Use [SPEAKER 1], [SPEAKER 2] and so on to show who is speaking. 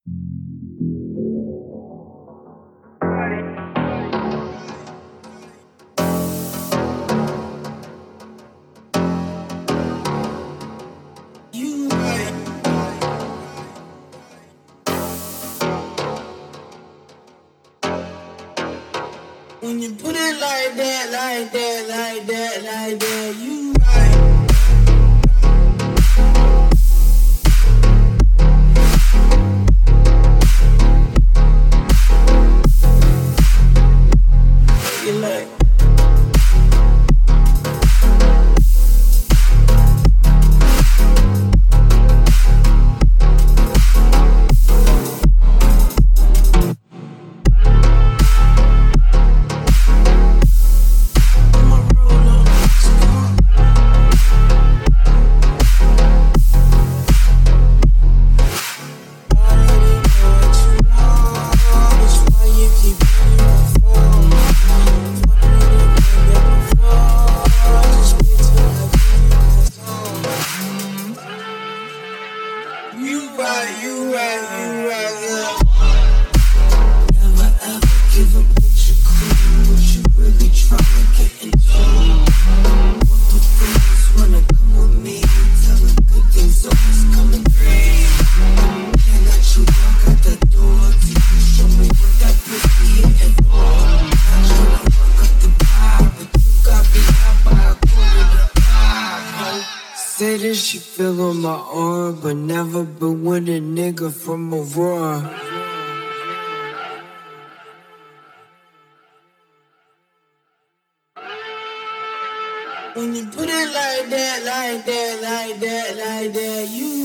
[SPEAKER 1] When you put it like that, like that, like that, like that, you right. You like. You right, yeah. Never ever give up with your crew. What you really trying to get into? Want the friends wanna come with me? Tell them good things always coming free. Can't let you walk out the door till you show me what that pussy hitting for. I'm tryna fuck up the vibe, but you got me out by a quarter to five. Say that she feel on my arm, but never been with a nigga from Aurora. When you put it like that, like that, like that, like that, you